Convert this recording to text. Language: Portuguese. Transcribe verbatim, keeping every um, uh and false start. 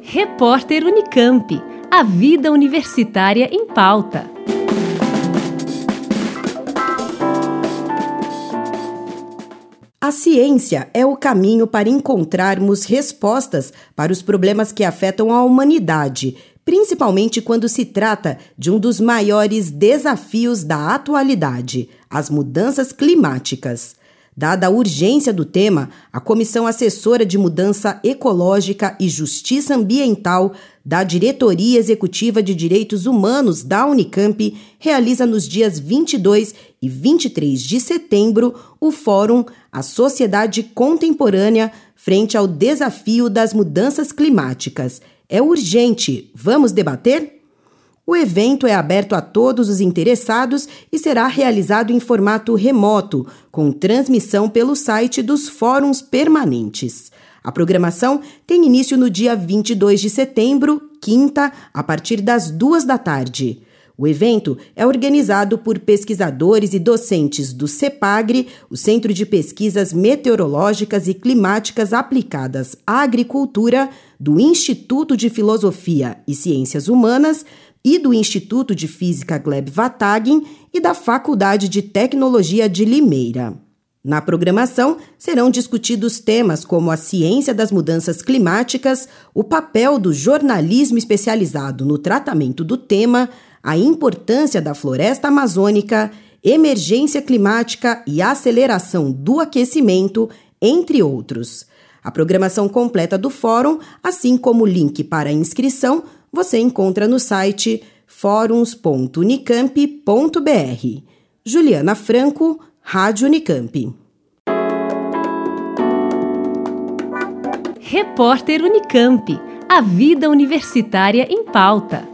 Repórter Unicamp. A vida universitária em pauta. A ciência é o caminho para encontrarmos respostas para os problemas que afetam a humanidade, principalmente quando se trata de um dos maiores desafios da atualidade, as mudanças climáticas. Dada a urgência do tema, a Comissão Assessora de Mudança Ecológica e Justiça Ambiental da Diretoria Executiva de Direitos Humanos da Unicamp realiza nos dias vinte e dois e vinte e três de setembro o Fórum A Sociedade Contemporânea frente ao desafio das mudanças climáticas. É urgente, vamos debater? O evento é aberto a todos os interessados e será realizado em formato remoto, com transmissão pelo site dos fóruns permanentes. A programação tem início no dia vinte e dois de setembro, quinta, a partir das duas da tarde. O evento é organizado por pesquisadores e docentes do CEPAGRE, o Centro de Pesquisas Meteorológicas e Climáticas Aplicadas à Agricultura, do Instituto de Filosofia e Ciências Humanas e do Instituto de Física Gleb Vatagem e da Faculdade de Tecnologia de Limeira. Na programação, serão discutidos temas como a ciência das mudanças climáticas, o papel do jornalismo especializado no tratamento do tema, a importância da floresta amazônica, emergência climática e aceleração do aquecimento, entre outros. A programação completa do fórum, assim como o link para a inscrição, você encontra no site fóruns ponto unicamp ponto br. Juliana Franco, Rádio Unicamp. Repórter Unicamp. A vida universitária em pauta.